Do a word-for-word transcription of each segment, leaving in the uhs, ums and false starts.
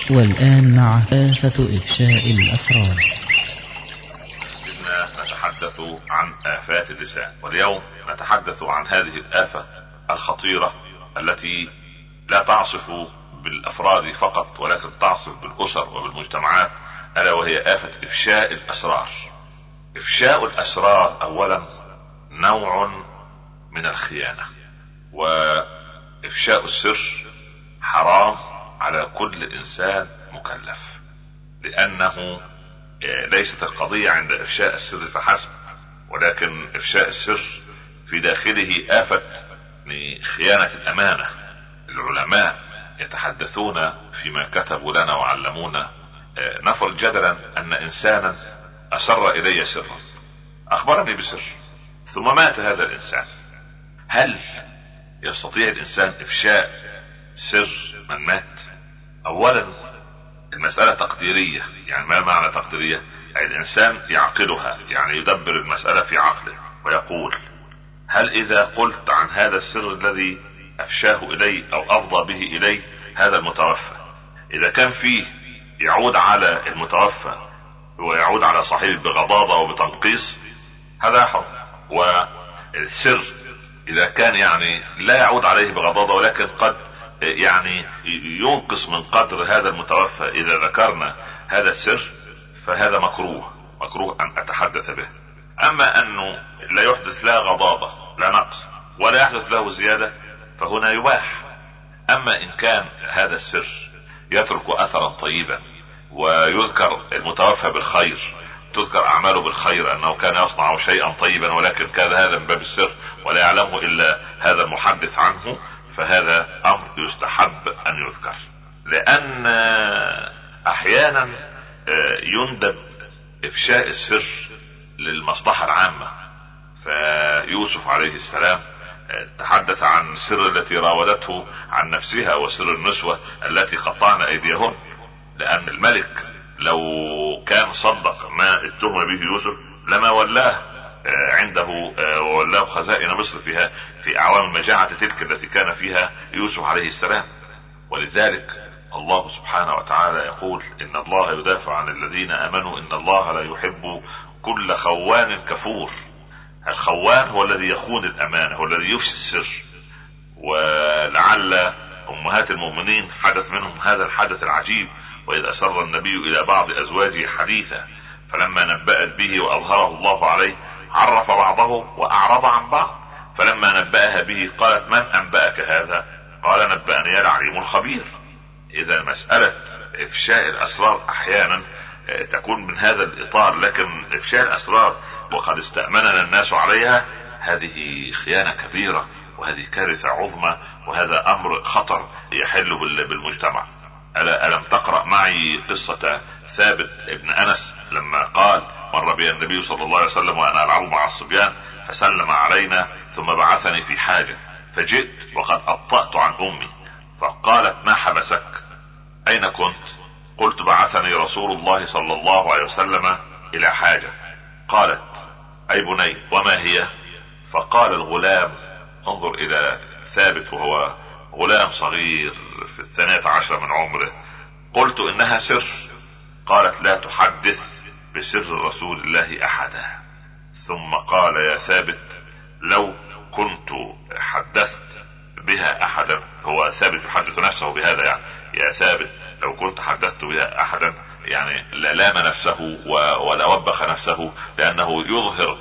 والآن مع آفة إفشاء الأسرار. كنا نتحدث عن آفات اللسان، واليوم نتحدث عن هذه الآفة الخطيرة التي لا تعصف بالأفراد فقط ولكن تعصف بالأسر وبالمجتمعات، ألا وهي آفة إفشاء الأسرار. إفشاء الأسرار أولا نوع من الخيانة، وإفشاء السر حرام على كل إنسان مكلف، لأنه ليست القضية عند إفشاء السر فحسب، ولكن إفشاء السر في داخله آفة لخيانة الأمانة. العلماء يتحدثون فيما كتبوا لنا وعلمونا. نفرض جدلا أن إنسانا أسر إلي سرا، أخبرني بسر، ثم مات هذا الإنسان. هل يستطيع الإنسان إفشاء سر من مات؟ أولا المسألة تقديرية. يعني ما معنى تقديرية؟ يعني الإنسان يعقلها، يعني يدبر المسألة في عقله ويقول: هل إذا قلت عن هذا السر الذي أفشاه إلي أو أفضى به إلي هذا المتوفى، إذا كان فيه يعود على المتوفى ويعود على صاحبه بغضاضة وبتنقيص، هذا يحرم. والسر إذا كان يعني لا يعود عليه بغضاضة ولكن قد يعني ينقص من قدر هذا المتوفى إذا ذكرنا هذا السر، فهذا مكروه مكروه أن أتحدث به. أما أنه لا يحدث لا غضاضة لا نقص ولا يحدث له زيادة، فهنا يباح. أما إن كان هذا السر يترك أثرا طيبا ويذكر المتوفى بالخير، تذكر أعماله بالخير، أنه كان يصنع شيئا طيبا ولكن كان هذا من باب السر ولا يعلمه إلا هذا المحدث عنه، فهذا أمر يستحب أن يذكر. لأن أحيانا يندب إفشاء السر للمصلحة العامة. فيوسف عليه السلام تحدث عن السر التي راودته عن نفسها وسر النسوة التي قطعن أيديهن، لأن الملك لو كان صدق ما اتهم به يوسف لما ولاه عنده وولاه خزائن مصر فيها في أعوام المجاعة تلك التي كان فيها يوسف عليه السلام. ولذلك الله سبحانه وتعالى يقول: إن الله يدافع عن الذين آمنوا إن الله لا يحب كل خوان كفور. الخوان هو الذي يخون الأمانة، هو الذي يفشي السر. ولعل أمهات المؤمنين حدث منهم هذا الحدث العجيب: وإذ أسر النبي إلى بعض أزواجه حديثا فلما نبأت به وأظهره الله عليه عرف بعضه وأعرض عن بعض، فلما نبأها به قالت: من أنبأك هذا؟ قال: نبأني العليم الخبير. إذا مسألة إفشاء الأسرار أحيانا تكون من هذا الإطار، لكن إفشاء الأسرار وقد استأمننا الناس عليها هذه خيانة كبيرة، وهذه كارثة عظمى، وهذا أمر خطر يحل بالمجتمع. ألم تقرأ معي قصة ثابت ابن أنس لما قال: مر بي النبي صلى الله عليه وسلم وأنا ألعب مع الصبيان فسلم علينا ثم بعثني في حاجة فجئت وقد أبطأت عن أمي، فقالت: ما حبسك؟ أين كنت؟ قلت: بعثني رسول الله صلى الله عليه وسلم إلى حاجة. قالت: أي بني وما هي؟ فقال الغلام، انظر إلى ثابت وهو غلام صغير في الثانية عشر من عمره: قلت: إنها سر. قالت: لا تحدث بسر رسول الله أحدا. ثم قال: يا ثابت لو كنت حدثت بها أحدا، هو ثابت يحدث نفسه بهذا، يعني يا ثابت لو كنت حدثت بها أحدا، يعني لا لام نفسه ولا وبخ نفسه، لأنه يظهر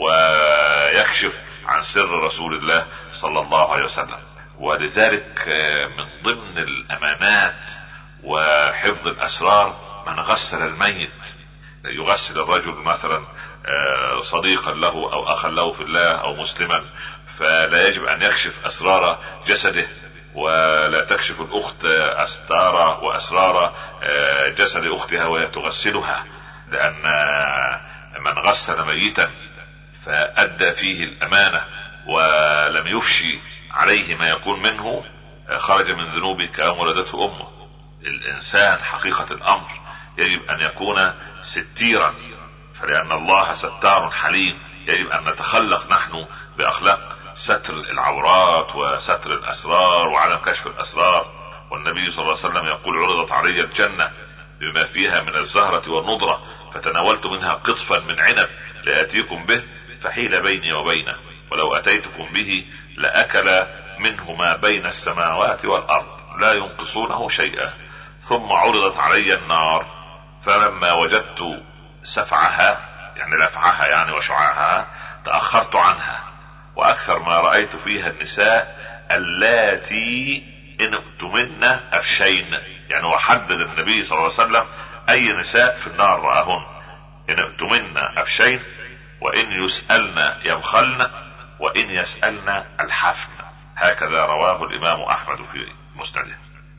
ويكشف عن سر رسول الله صلى الله عليه وسلم. ولذلك من ضمن الأمانات وحفظ الأسرار من غسل الميت. يغسل الرجل مثلا صديقا له أو أخا له في الله أو مسلما، فلا يجب أن يكشف أسرار جسده، ولا تكشف الأخت أستار وأسرار جسد أختها وهي تغسلها، لأن من غسل ميتا فأدى فيه الأمانة ولم يفشي عليه ما يكون منه خرج من ذنوبه كأم ولدته أمه. الإنسان حقيقة الأمر يجب أن يكون ستيرا، فلأن الله ستار حليم، يجب أن نتخلق نحن بأخلاق ستر العورات وستر الأسرار وعدم كشف الأسرار. والنبي صلى الله عليه وسلم يقول عرضت علي الجنة بما فيها من الزهرة والنضرة فتناولت منها قطفا من عنب لآتيكم به فحيل بيني وبينه ولو أتيتكم به لأكل منه ما بين السماوات والأرض لا ينقصونه شيئا. ثم عرضت علي النار فلما وجدت سفعها يعني لفعها يعني وشعاعها تأخرت عنها، وأكثر ما رأيت فيها النساء اللاتي إن اؤتمن أفشين، يعني وحدد النبي صلى الله عليه وسلم أي نساء في النار رآهن، إن اؤتمن أفشين وإن يسألن يبخلن وإن يسألن الحفن. هكذا رواه الإمام أحمد في مسنده.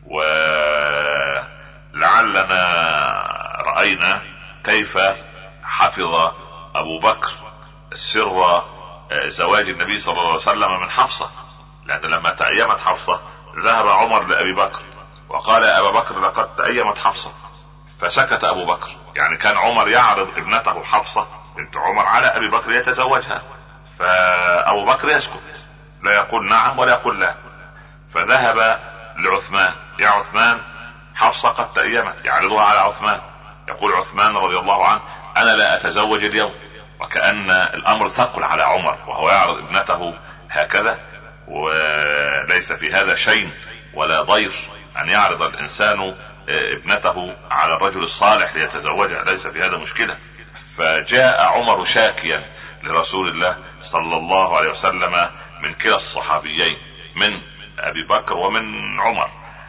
ولعلنا رأينا كيف حفظ أبو بكر سر زواج النبي صلى الله عليه وسلم من حفصة، لأن لما تأيمت حفصة ذهب عمر لأبي بكر وقال يا أبا بكر لقد تأيمت حفصة، فسكت أبو بكر. يعني كان عمر يعرض ابنته حفصة بنت عمر على أبي بكر يتزوجها، فأبو بكر يسكت لا يقول نعم ولا يقول لا. فذهب لعثمان يا عثمان حفصة قد تأيمت، يعرضها على عثمان، يقول عثمان رضي الله عنه أنا لا أتزوج اليوم، وكأن الأمر ثقل على عمر وهو يعرض ابنته هكذا، وليس في هذا شيء ولا ضير أن يعرض الإنسان ابنته على الرجل الصالح ليتزوجها، ليس في هذا مشكلة. فجاء عمر شاكيا لرسول الله صلى الله عليه وسلم من كلا الصحابيين من أبي بكر ومن عمر،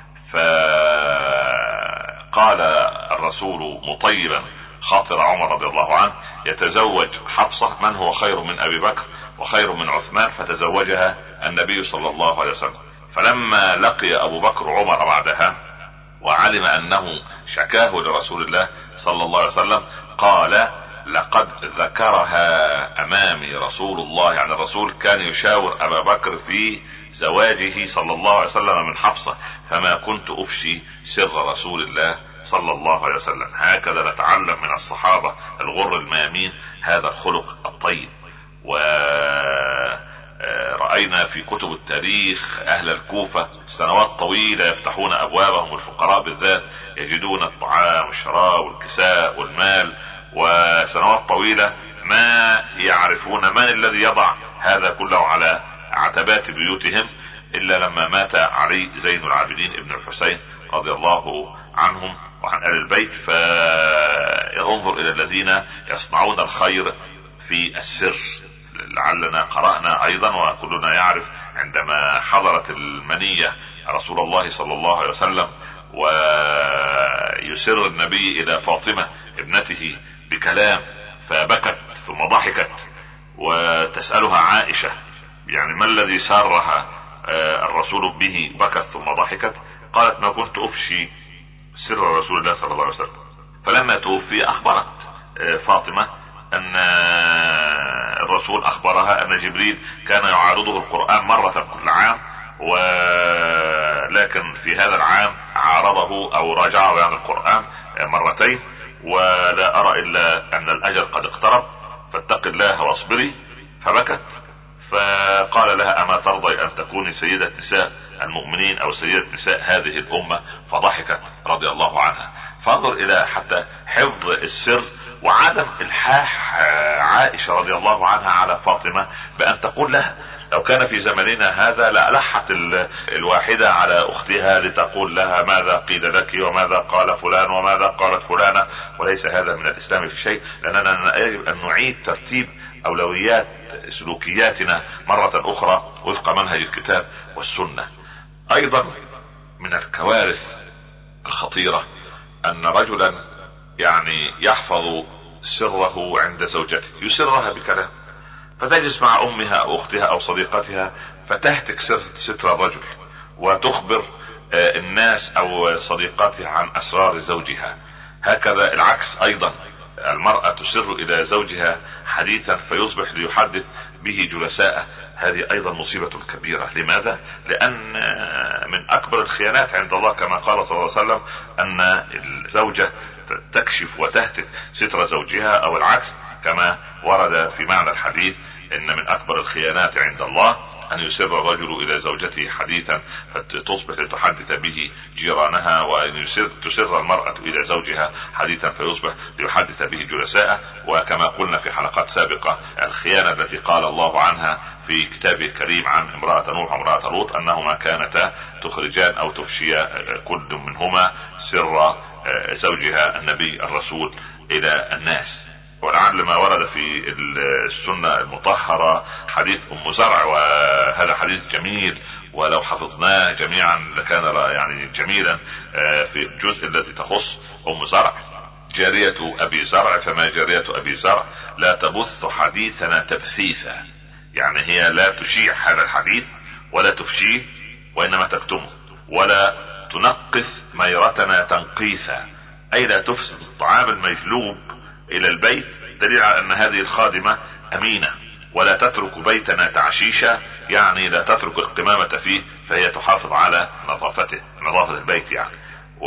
فقال الرسول مطيبا خاطر عمر رضي الله عنه يتزوج حفصة من هو خير من أبي بكر وخير من عثمان، فتزوجها النبي صلى الله عليه وسلم. فلما لقي أبو بكر عمر بعدها وعلم أنه شكاه لرسول الله صلى الله عليه وسلم قال لقد ذكرها أمامي رسول الله، يعني الرسول كان يشاور أبا بكر في زواجه صلى الله عليه وسلم من حفصة، فما كنت أفشي سر رسول الله صلى الله عليه وسلم. هكذا نتعلم من الصحابة الغر الميامين هذا الخلق الطيب. ورأينا في كتب التاريخ أهل الكوفة سنوات طويلة يفتحون أبوابهم الفقراء بالذات، يجدون الطعام والشراب والكساء والمال، وسنوات طويلة ما يعرفون من الذي يضع هذا كله على عتبات بيوتهم إلا لما مات علي زين العابدين ابن الحسين رضي الله عنهم وعن آل البيت. فانظر إلى الذين يصنعون الخير في السر. لعلنا قرأنا أيضا وكلنا يعرف عندما حضرت المنية رسول الله صلى الله عليه وسلم ويسر النبي إلى فاطمة ابنته بكلام فبكت ثم ضحكت، وتسألها عائشة يعني ما الذي سارها الرسول به بكت ثم ضحكت؟ قالت ما كنت أفشي سر رسول الله صلى الله عليه وسلم. فلما توفي أخبرت فاطمة أن الرسول أخبرها أن جبريل كان يعارضه القرآن مرة كل عام، ولكن في هذا العام عارضه أو راجعه يعني القرآن مرتين، ولا أرى إلا أن الأجل قد اقترب فاتق الله واصبري. فبكت، فقال لها أما ترضي أن تكوني سيدة نساء المؤمنين أو سيدة نساء هذه الأمة؟ فضحكت رضي الله عنها. فانظر إلى حتى حفظ السر وعدم إلحاح عائشة رضي الله عنها على فاطمة بأن تقول لها. لو كان في زمننا هذا لألحت الواحدة على أختها لتقول لها ماذا قيل لك وماذا قال فلان وماذا قالت فلانة، وليس هذا من الإسلام في شيء، لأننا يجب أن نعيد ترتيب أولويات سلوكياتنا مرة أخرى وفق منهج الكتاب والسنة. أيضا من الكوارث الخطيرة أن رجلا يعني يحفظ سره عند زوجته، يسرها بكلام، فتجلس مع أمها أو أختها أو صديقتها فتهتك ستر الرجل وتخبر الناس أو صديقاتها عن أسرار زوجها. هكذا العكس أيضا، المرأة تسر إلى زوجها حديثا فيصبح ليحدث به جلساءه، هذه أيضا مصيبة كبيرة. لماذا؟ لأن من أكبر الخيانات عند الله كما قال صلى الله عليه وسلم أن الزوجة تكشف وتهتك ستر زوجها، أو العكس كما ورد في معنى الحديث إن من أكبر الخيانات عند الله أن يسر الرجل إلى زوجته حديثا فتصبح لتحدث به جيرانها، وأن يسر تسر المرأة إلى زوجها حديثا فيصبح ليحدث به جلساء. وكما قلنا في حلقات سابقة الخيانة التي قال الله عنها في كتابه الكريم عن امرأة نوح وامرأة لوط أنهما كانتا تخرجان أو تفشيا كل منهما سر زوجها النبي الرسول إلى الناس. ولعل ما ورد في السنة المطهرة حديث أم زرع، وهذا حديث جميل ولو حفظناه جميعا لكان يعني جميلا، في الجزء الذي تخص أم زرع: جارية أبي زرع فما جارية أبي زرع لا تبث حديثنا تبثيثا، يعني هي لا تشيع هذا الحديث ولا تفشيه وإنما تكتمه، ولا تنقث ميرتنا تنقيثا، أي لا تفسد الطعام المجلوب إلى البيت، دليل على أن هذه الخادمة أمينة. ولا تترك بيتنا تعشيشا، يعني لا تترك القمامة فيه، فهي تحافظ على نظافته، نظافة البيت يعني.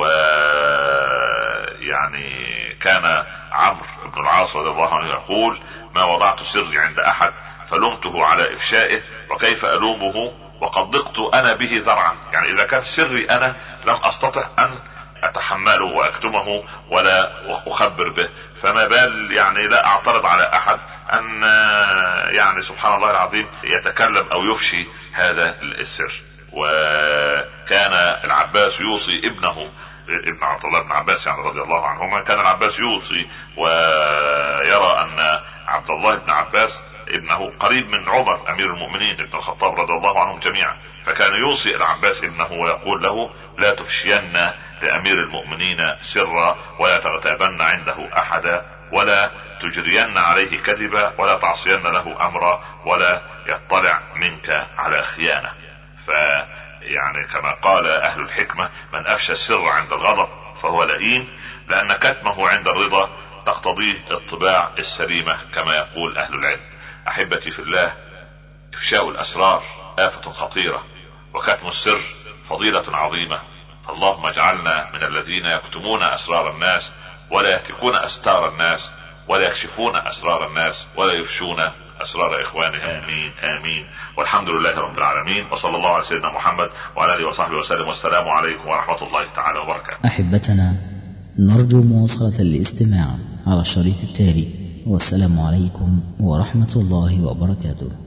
ويعني كان عمرو بن العاص رضي الله عنه يقول: ما وضعت سري عند أحد فلمته على إفشائه، وكيف ألومه وقد ضقت أنا به ذرعا. يعني إذا كان سري أنا لم أستطع أن أتحمله وأكتمه ولا أخبر به، فما بال يعني لا أعترض على أحد أن يعني سبحان الله العظيم يتكلم أو يفشي هذا السر. وكان العباس يوصي ابنه، ابن عبد الله بن عباس يعني رضي الله عنهما، كان العباس يوصي ويرى أن عبد الله بن عباس ابنه قريب من عمر أمير المؤمنين ابن الخطاب رضي الله عنهم جميعا، فكان يوصي العباس ابنه ويقول له: لا تفشين لأمير المؤمنين سرا، ولا تغتابن عنده أحدا، ولا تجرين عليه كذبا، ولا تعصين له أمرا، ولا يطلع منك على خيانة. فيعني كما قال أهل الحكمة: من أفشى السر عند الغضب فهو لئيم، لأن كتمه عند الرضا تقتضيه الطباع السليمة كما يقول أهل العلم. أحبتي في الله، إفشاء الأسرار آفة خطيرة، وكتم السر فضيلة عظيمة. اللهم اجعلنا من الذين يكتمون أسرار الناس ولا يهتكون أستار الناس ولا يكشفون أسرار الناس ولا يفشون أسرار إخوانهم. آمين آمين. والحمد لله رب العالمين، وصلى الله على سيدنا محمد وعلى آله وصحبه وسلم، والسلام عليكم ورحمة الله تعالى وبركاته. أحبتنا، نرجو مواصلة الاستماع على الشريط التالي، والسلام عليكم ورحمة الله وبركاته.